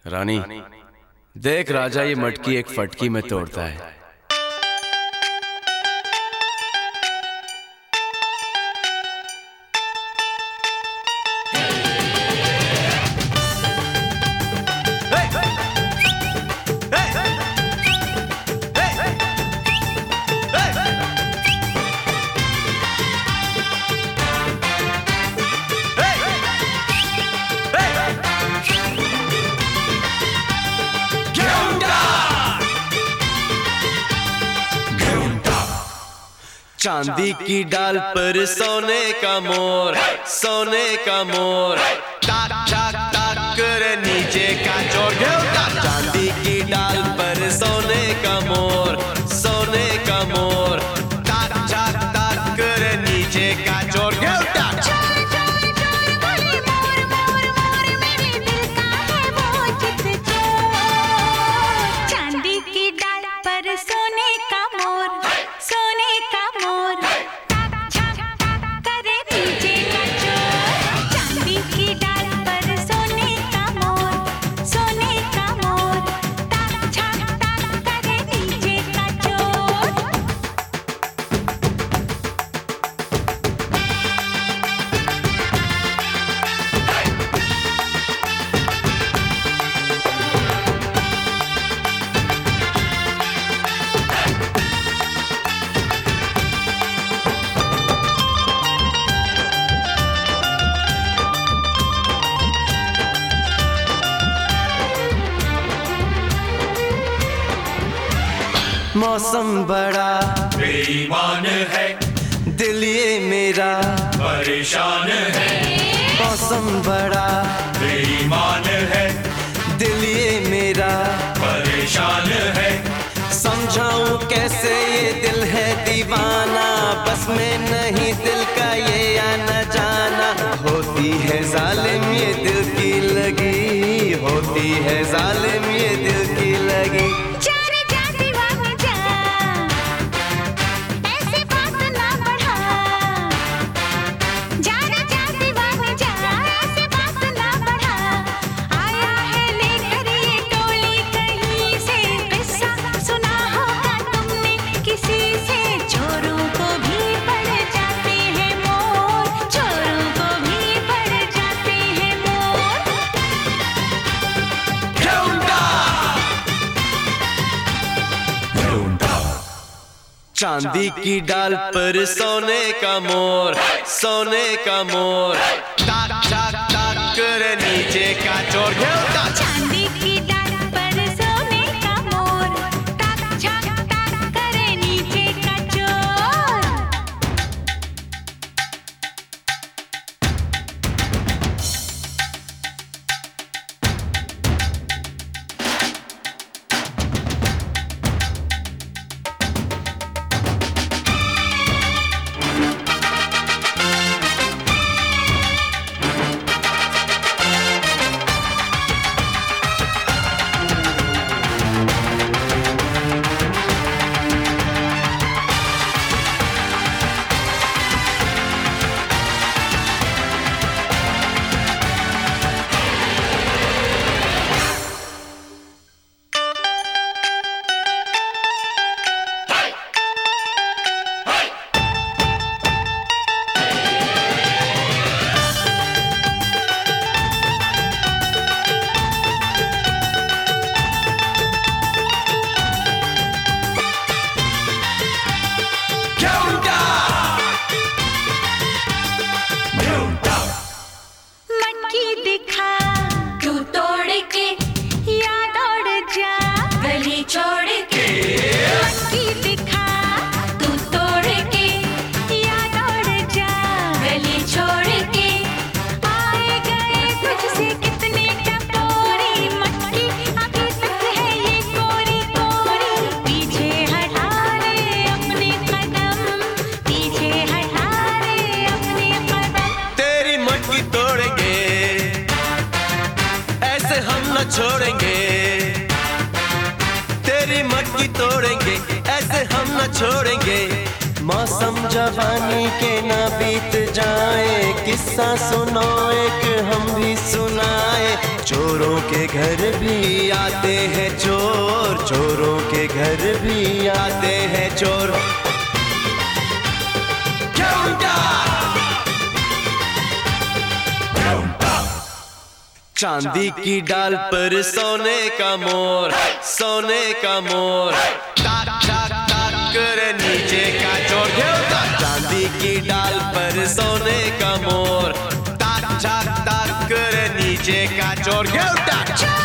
रानी, देख राजा ये मटकी एक फटकी में तोड़ता है। चांदी की डाल पर सोने का मोर, सोने का मोर, टाक टाक टाक करे नीचे का चोर। चांदी की डाल पर सोने का मोर, सोने का मोर, टाक टाक टाक करे नीचे का चोर। चांदी की डाल पर सोने का मोर, सोने का मोर, टाक टाक टाक करे नीचे का चोर। चांदी की डाल पर सोने का मोर, सोने का मोर, टाक टाक टाक करे नीचे का चोर। मौसम बड़ा बेईमान है, दिल ये मेरा परेशान है। मौसम बड़ा बेईमान है, दिल ये मेरा परेशान है। समझाऊं कैसे ये दिल है दीवाना, बस में नहीं दिल का ये आना जाना। होती है जालिम ये दिल की लगी, होती है जालिम ये दिल की लगी। चांदी की डाल पर सोने का मोर, सोने का मोर, टाक टाक टाक करे नीचे का चोर। चांदी की डाल पर सोने का मोर, टाक टाक टाक करे नीचे का चोर। मटकी दिखा तू तोड़ के, याद उड़ जा गली छोड़ के। मटकी दिखा तू तोड़ के, याद उड़ जा गली छोड़ के। आए गए तुझसे कितने टपोरी, मटकी अभी तक है ये कोरी कोरी। पीछे हटा रे अपने कदम, पीछे हटा रे अपने कदम। तेरी मटकी तोड़ेंगे ऐसे हम न छोड़ेंगे, तेरी मटकी तोड़ेंगे ऐसे हम न छोड़ेंगे। मौसम जवानी के ना बीत जाए, किस्सा सुनो एक हम भी सुनाए। चोरों के घर भी आते हैं चोर, चोरों के घर भी आते हैं चोर। चांदी की डाल पर सोने का मोर, सोने का मोर, टाक टाक टाक करे नीचे का चोर। चांदी की डाल पर सोने का मोर, टाक टाक टाक करे नीचे का चोर।